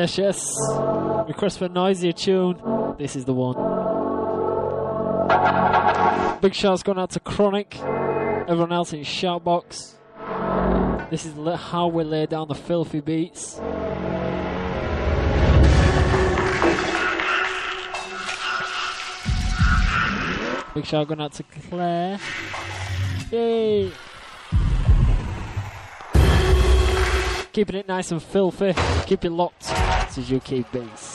Yes, yes. Request for a noisier tune. This is the one. Big shout's going out to Chronic. Everyone else in Shoutbox. This is how we lay down the filthy beats. Big shout going out to Claire. Yay! Keeping it nice and filthy. Keep it locked. This is UK Bass.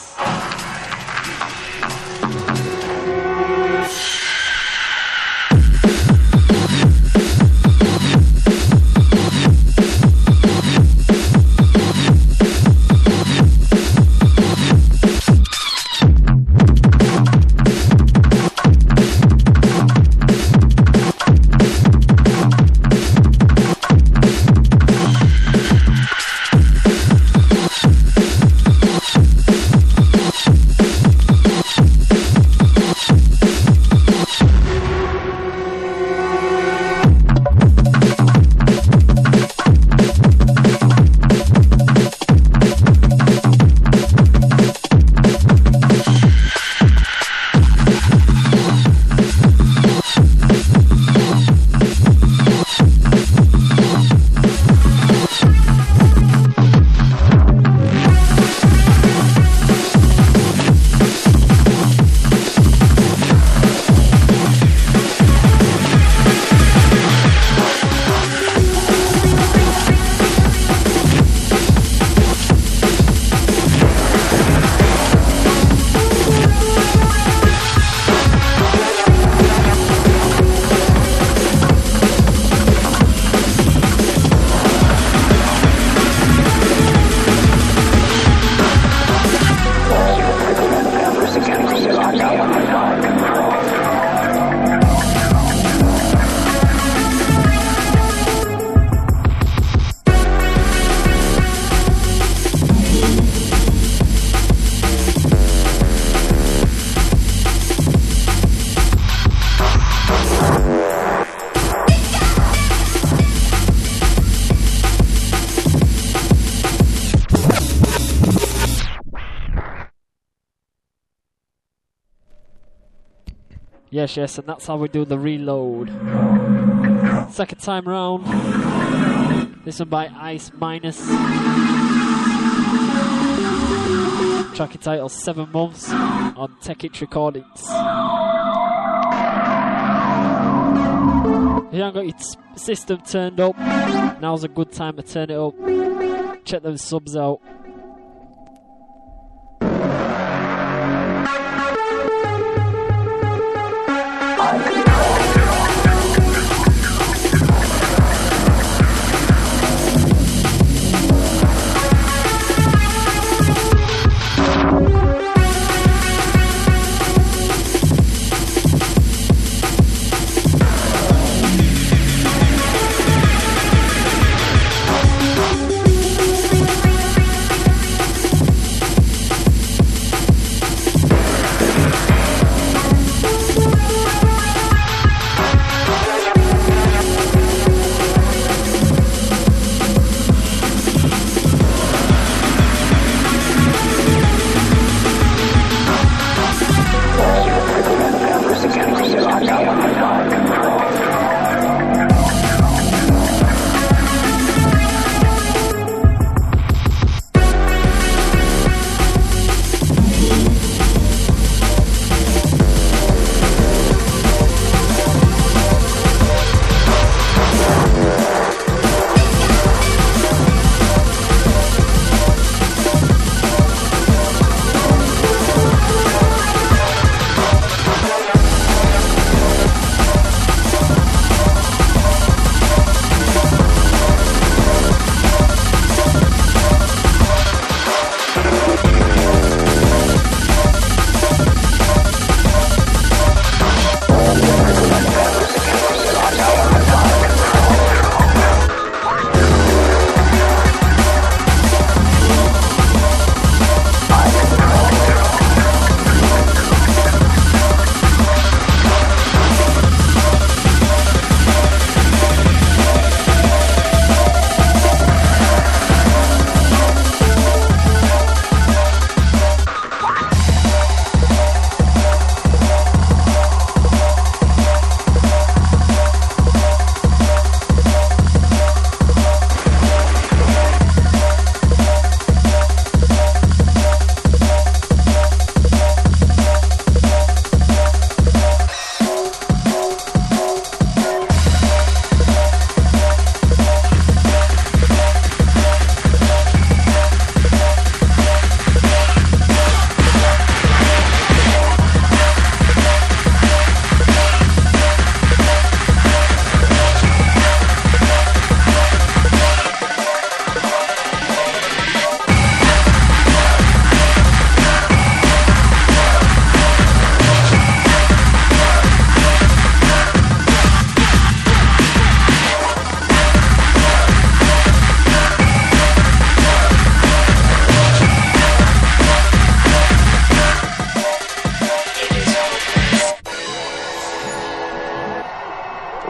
Yes, yes, and that's how we do the reload. Second time round. This one by Ice Minus. Track entitled 7 Months on Tech It Recordings. If you haven't got your system turned up, now's a good time to turn it up. Check them subs out.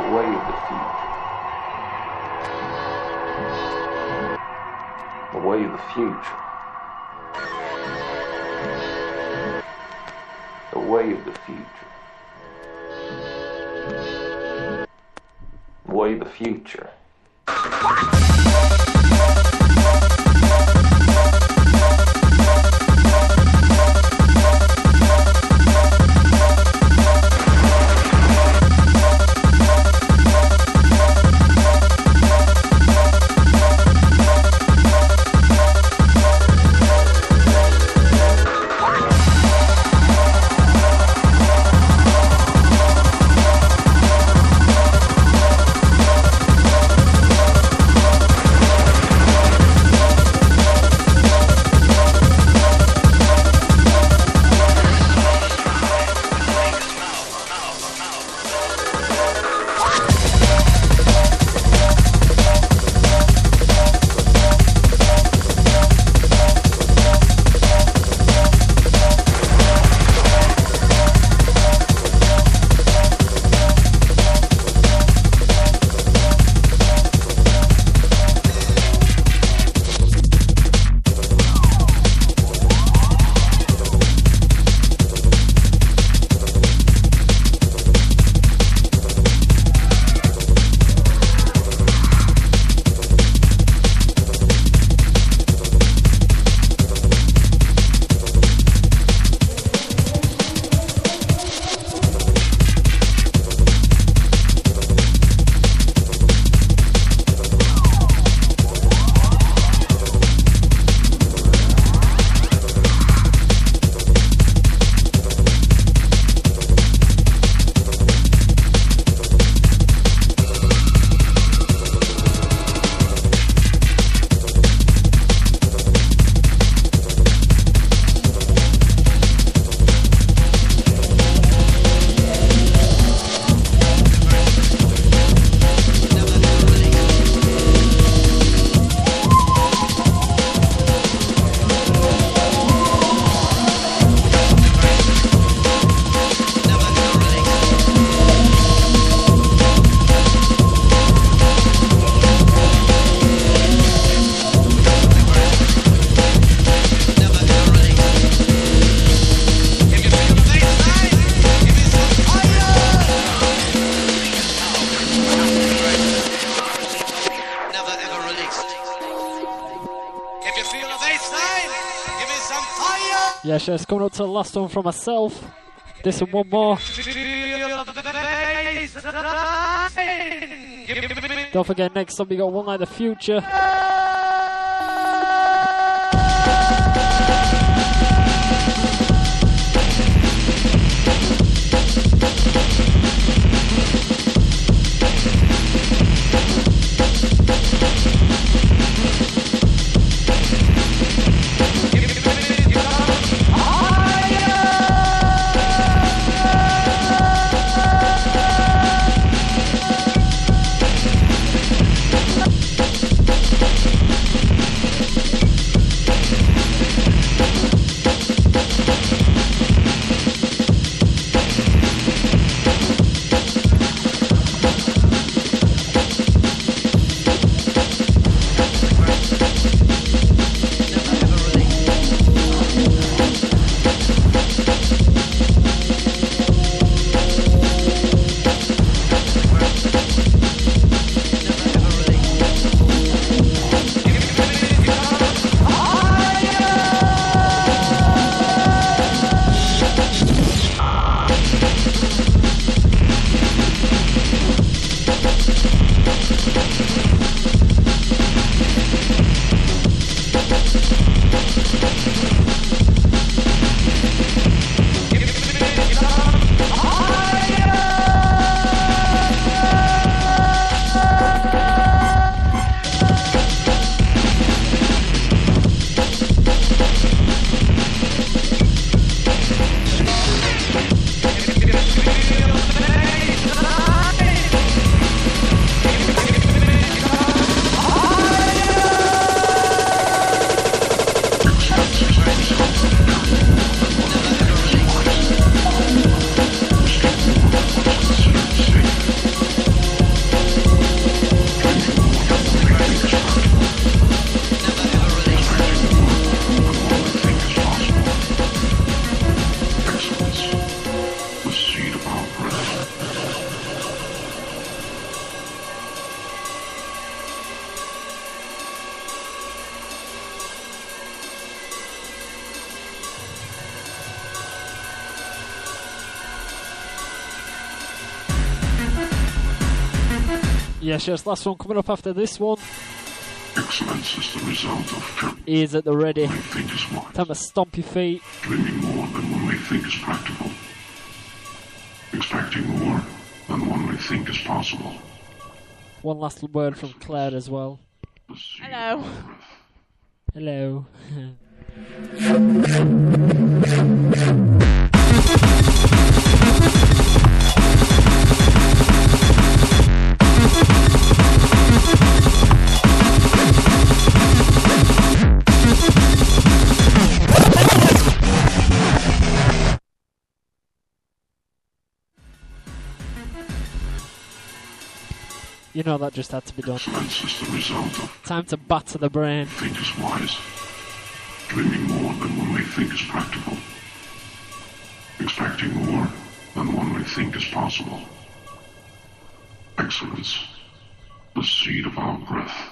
way of the future. The way of the future. The way of the future. The way of the future. Yeah, it's coming up to the last one from myself. This and one more. Don't forget, next up we got One Night in the Future. Yes, last one coming up after this one. Excellence is the result of Ears at the ready. one may think is wise, Time to stomp your feet. dreaming more than one may think is practical, expecting more than one may think is possible. One last word from Claire as well. The seed Hello. of our breath. Hello. You know that just had to be done. Excellence is the result of Time to batter the brain. think is wise, dreaming more than one may think is practical, expecting more than one may think is possible. Excellence, the seed of our breath.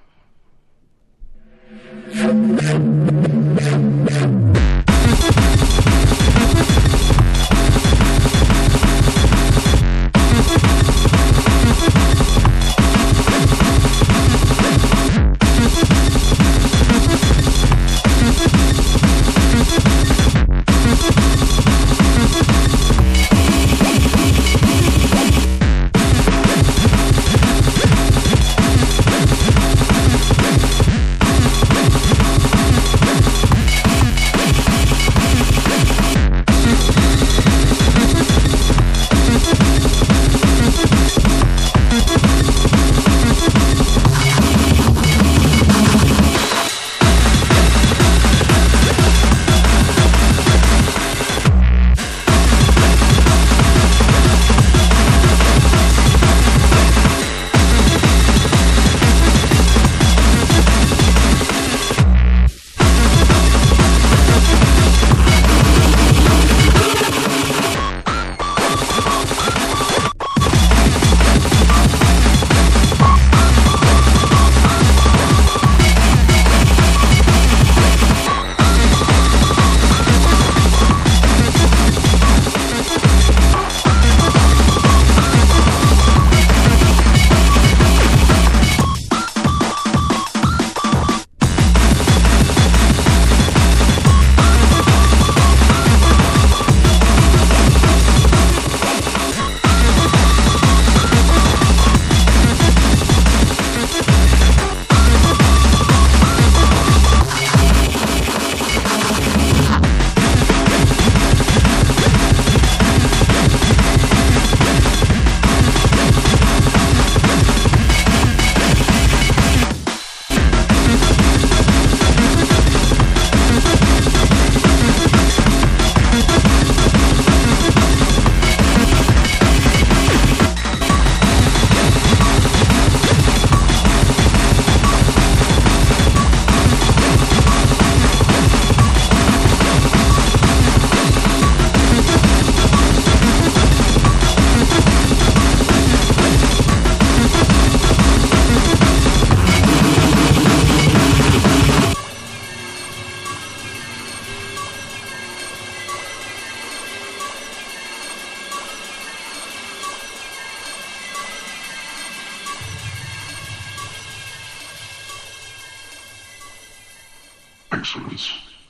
Excellence,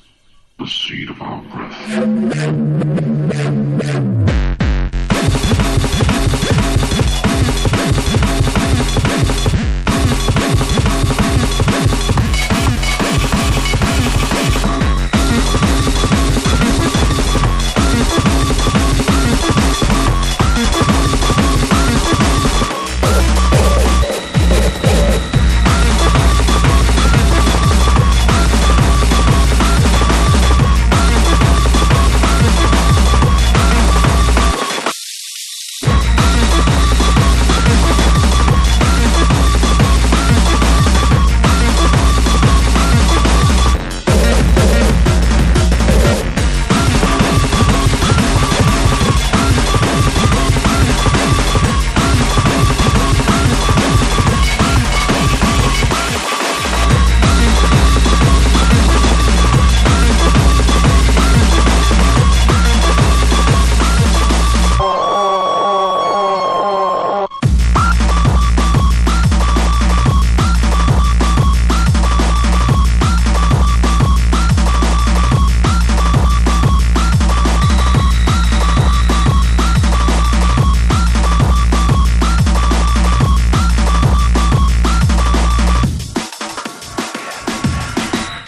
the seed of our breath.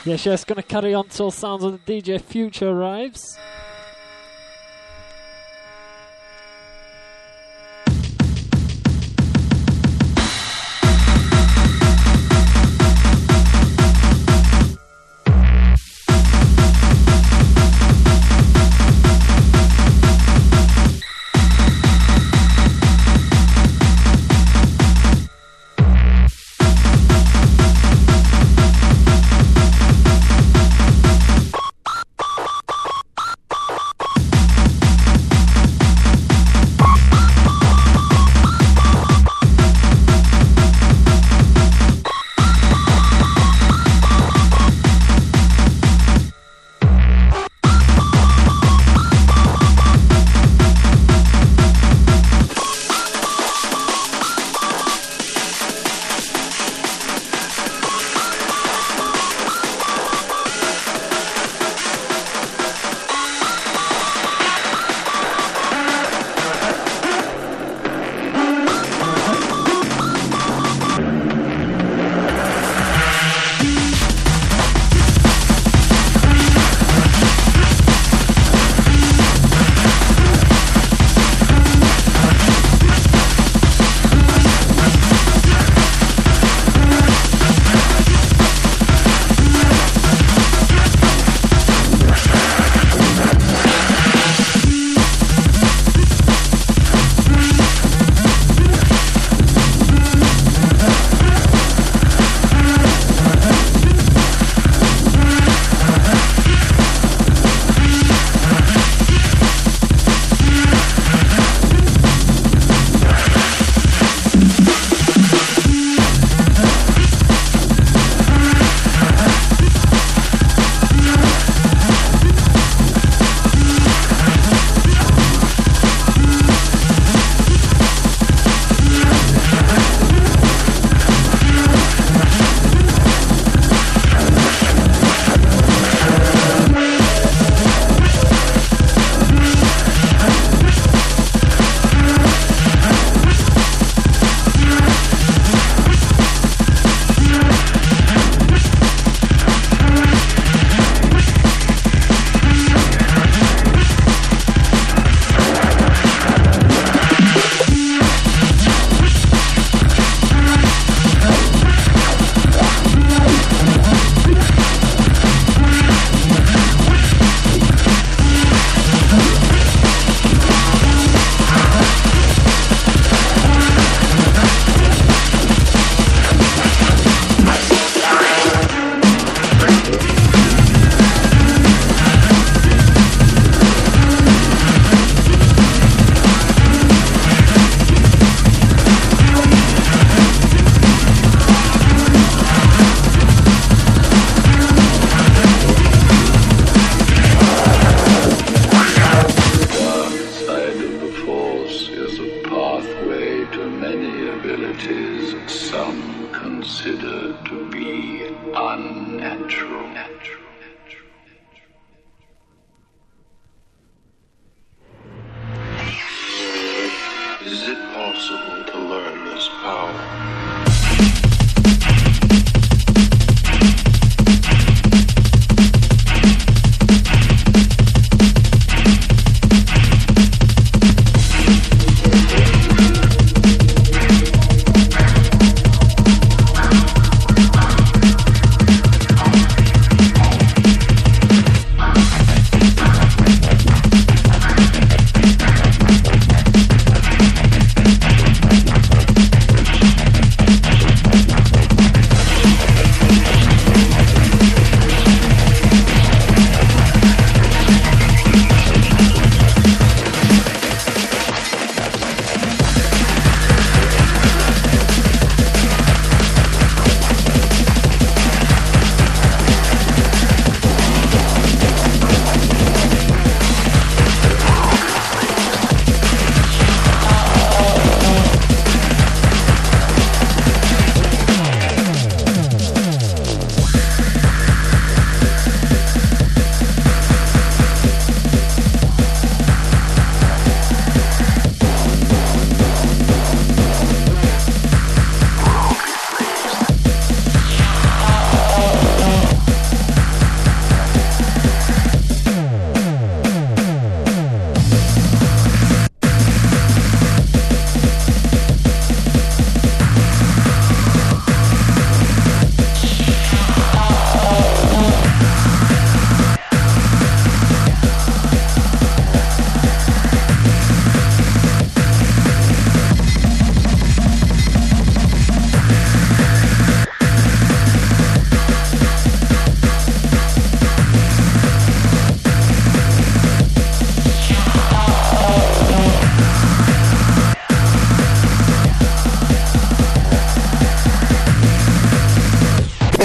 Yeah, just gonna carry on till sounds of the DJ Future arrives.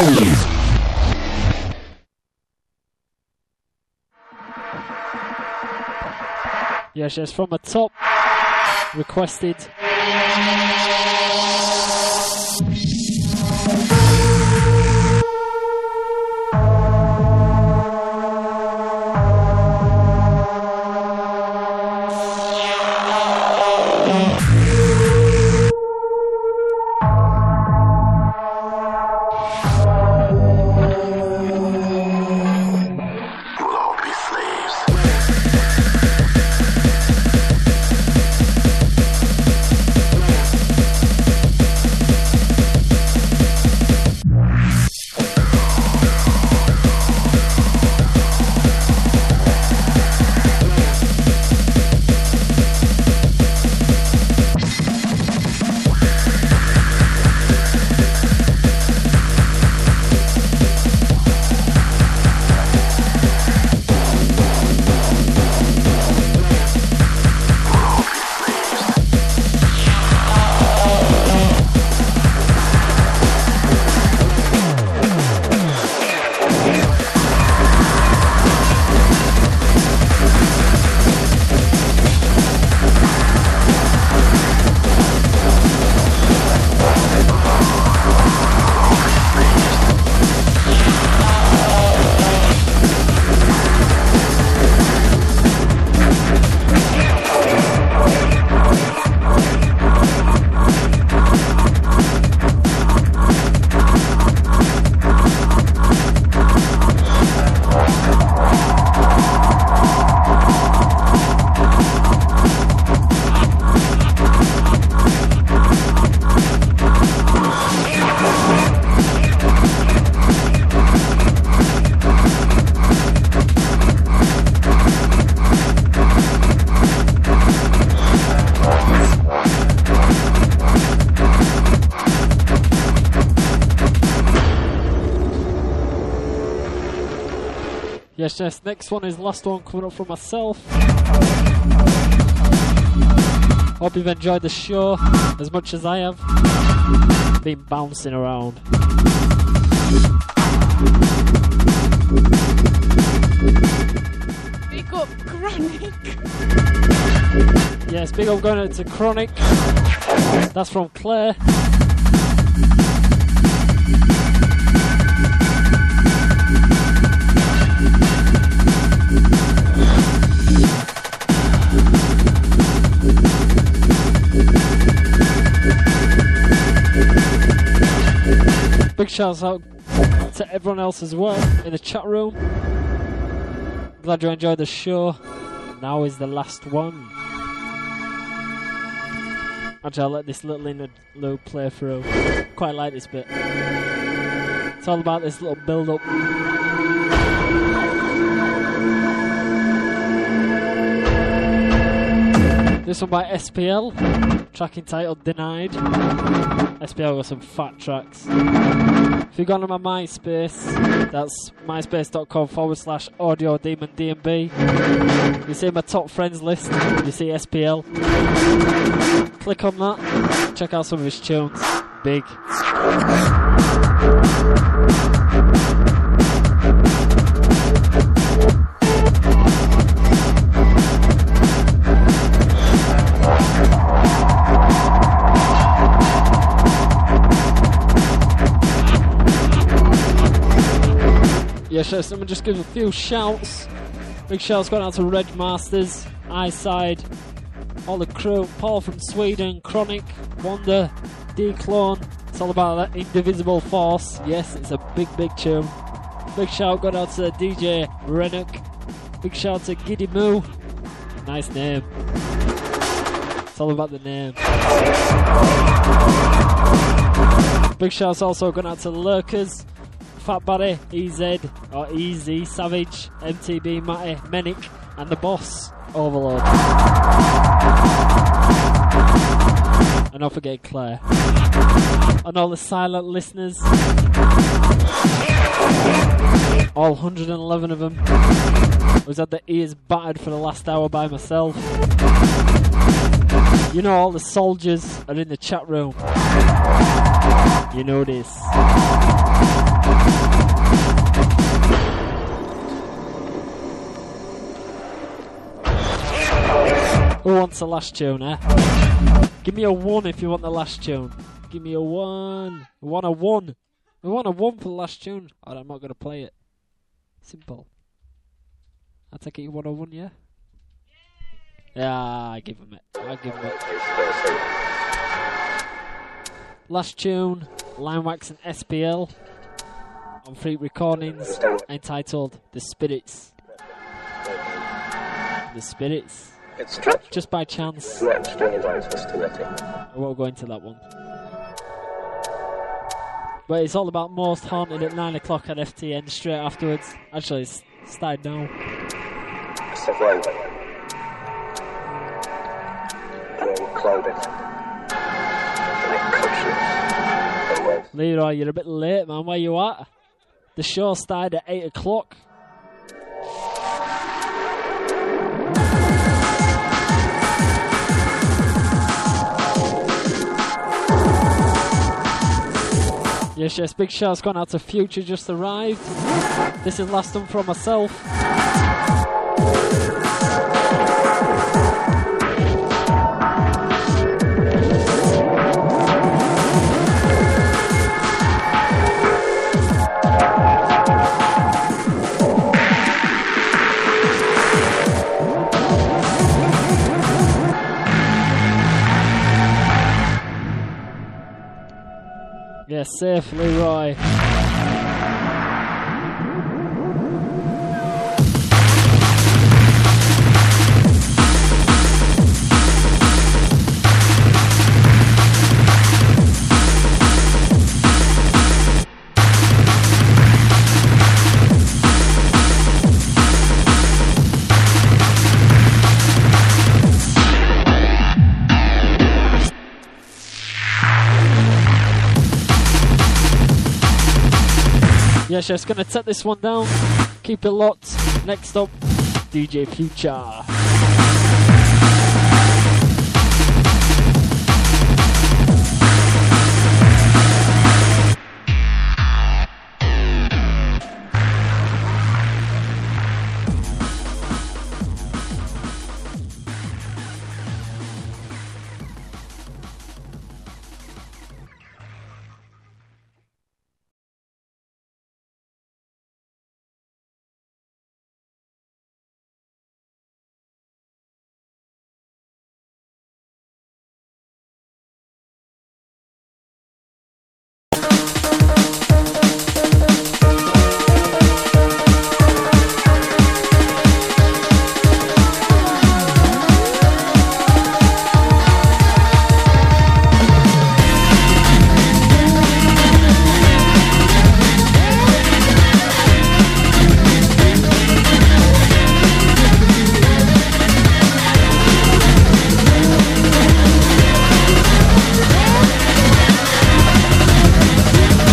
Yes, yes, from the top. Requested. Yes, yes, next one is last one coming up from myself. Hope you've enjoyed the show as much as I have. Been bouncing around. Big up Chronic. Yes, big up going out to Chronic. That's from Claire. Big shouts out to everyone else as well in the chat room. Glad you enjoyed the show. Now is the last one. Actually, I'll let this little interlude play through. Quite like this bit. It's all about this little build up. This one by SPL, track entitled Denied. SPL got some fat tracks. If you go on my MySpace, that's myspace.com/audiodemondmb. You see my top friends list, you see SPL. Click on that, check out some of his tunes. Big. Yeah, sure, so I'm just give a few shouts. Big shouts going out to Reg Masters, Eyeside, all the crew, Paul from Sweden, Chronic, Wonder, D-Clone. It's all about that indivisible force. Yes, it's a big, big tune. Big shout going out to DJ Rennock. Big shout to Giddy Moo. Nice name. It's all about the name. Big shouts also going out to Lurkers, Fat Barry, EZ, or EZ, Savage, MTB, Matty, Menick, and the boss, Overload. And don't forget Claire. And all the silent listeners. All 111 of them. I was had the ears battered for the last hour by myself. You know all the soldiers are in the chat room. You know this. Who wants the last tune, eh? Give me a 1 if you want the last tune. Give me a 1. I want a 1. I want a 1 for the last tune. Or I'm not going to play it. Simple. I take it you want a 1, yeah? Yeah, I give him it. I'll give him it. Last tune, Limewax and SPL on Freak Recordings, entitled The Spirits. The Spirits. It's stretched. Just by chance. That string is out for stimulating. I won't go into that one. But it's all about Most Haunted at 9 o'clock at FTN straight afterwards. Actually, it's started now. Surviving. Being clouded. Leroy, you're a bit late, man. Where you at? The show started at 8 o'clock. Yes, big shout's gone out to Future, just arrived. This is last one from myself. Yes, safe, Leroy. Yes, just gonna take this one down. Keep it locked. Next up, DJ Future.